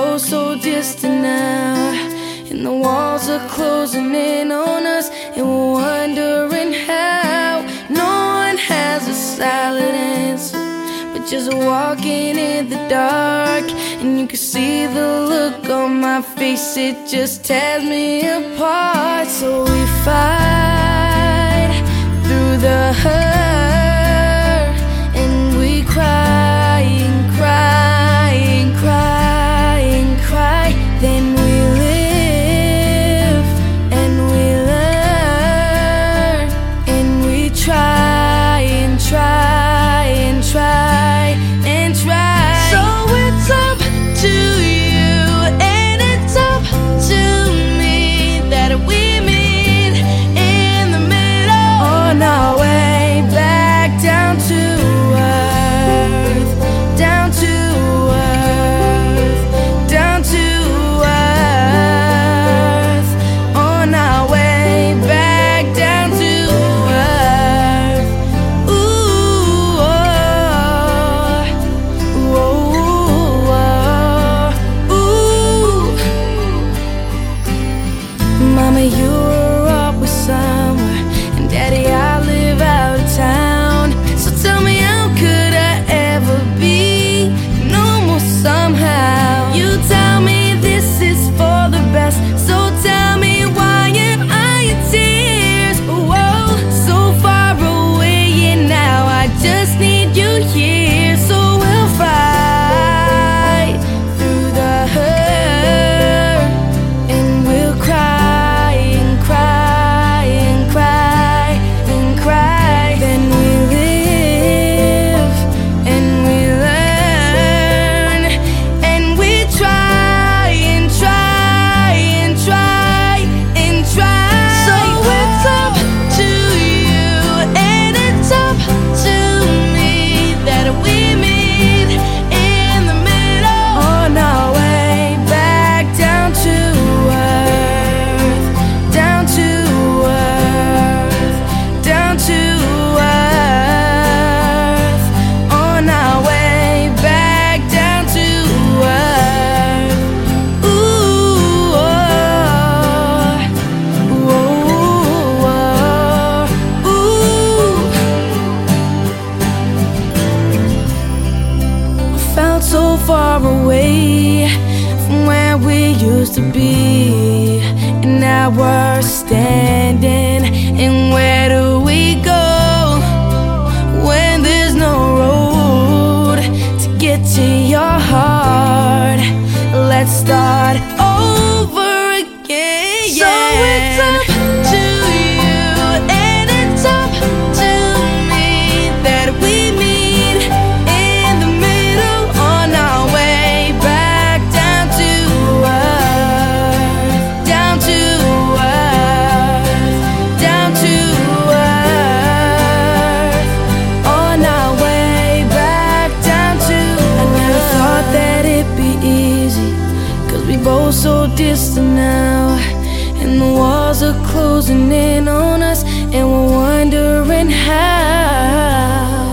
both so distant now, and the walls are closing in on us, and we're wondering how. No one has a solid answer, but just walking in the dark, and you can see the look on my face, it just tears me apart. So we fight through the hurt, and we cry and cry and cry and cry. Then we live and we learn, and we try and try and try and try. So it's up to you and it's up to me that we meet in the middle, on our way back down to earth, down to earth, down to earth, on our way back down to earth. Ooh, oh, oh, ooh. Mama, you were up with somewhere, and Daddy, I live out of town. So tell me, how could I ever be normal somehow? You tell me this is for the best, so tell me, why am I in tears? Whoa, so far away, and now I just need you here. So we'll fight through the hurt, and we'll cry and cry and cry and cry. Then we live and we learn, and we try and try and try and try. So it's up to you and it's up to me that we meet in the middle, on our way back down to earth, down to earth, down to earth, on our way back down to earth. Ooh, oh, oh, ooh. I felt so far away from where we used to be, and now we're standing, and where do we go when there's no road to get to your heart? Let's start over again. So it's up to you and it's up to me that we meet in the middle, on our way back down to earth, down to earth, down to earth, on our way back down to earth. I never thought that it'd be easy, 'cause we both so distant now, and the walls are closing in on us, and we're wondering how.